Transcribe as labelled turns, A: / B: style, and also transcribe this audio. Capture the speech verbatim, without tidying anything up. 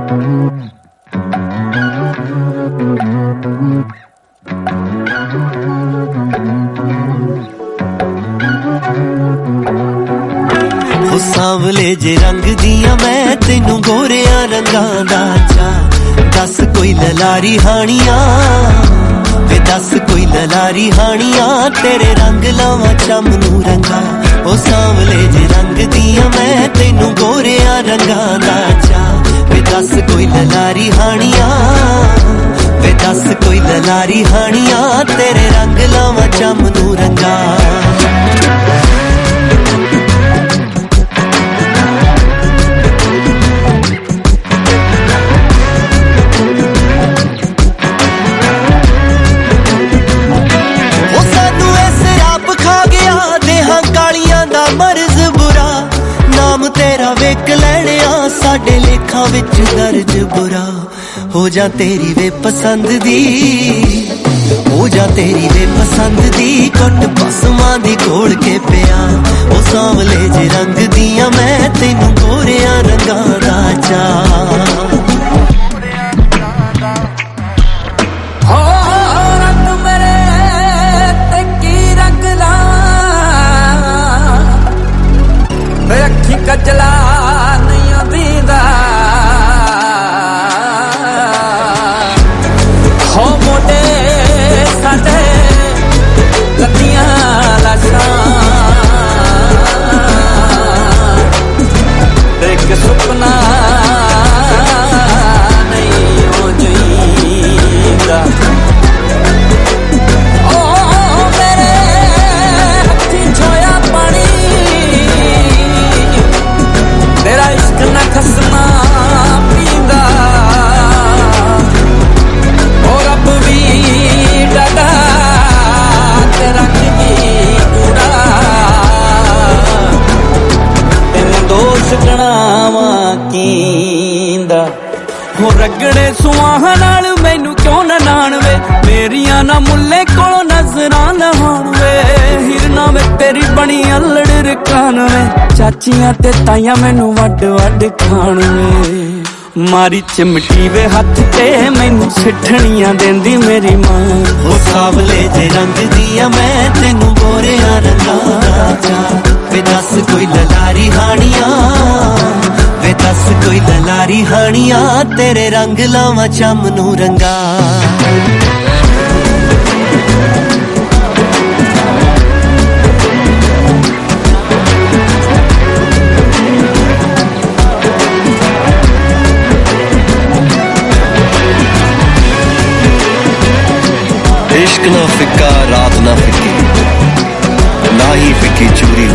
A: सांवले जे रंग दिया मैं तेनू गोरिया रंगां दा चा दस कोई ललारी हानिया वे दस कोई ललारी हानिया तेरे रंग लावां चमनू रंगा ओ सांवले जे रंग दिया मैं तेनू गोरिया रंगां दा चा वे दस कोई ललारी हानिया वे दस कोई ललारी हानिया तेरे रंग लावां चमनू रंगा तेरा वेख लैने साडे लेखा विच दर्ज बुरा हो जा तेरी वे पसंद दी हो जा तेरी वे पसंद दी कुट पसमां दी घोल के पिया ओ सांवले जे रंग दिया मैं तेनू गोरिया रंगां दा चा
B: कजला नहीं दीदा हो मोटे साडे लतियां लाशां एक सुपना नहीं हो जाईदा खसमा पींदा और अब भी डाडा तेरा की कूड़ा तेन दोष गणावा कींदा हो रगड़े सुआह नाल मैनू क्यों ना नाण वे मेरिया ना मुल्ले कोलों नजरां लहाण वे हिरना वे तेरी बनी अल्लड़ रकान वे चाचियां ते ताइयां मैनू वड वड खाण वे मारी चिमटी वे हथ ते मैनू सिठणियां देंदी मेरी मां
A: ओ सांवले जे रंग दिया मैं तेनू गोरिया रंगां दा चा वे दस कोई ललारी हानिया वे दस कोई ललारी हानिया तेरे रंग लावां चमनू रंगा
C: इश्क ना फिक्का रात ना फिक्की ना ही फिक्की चूरी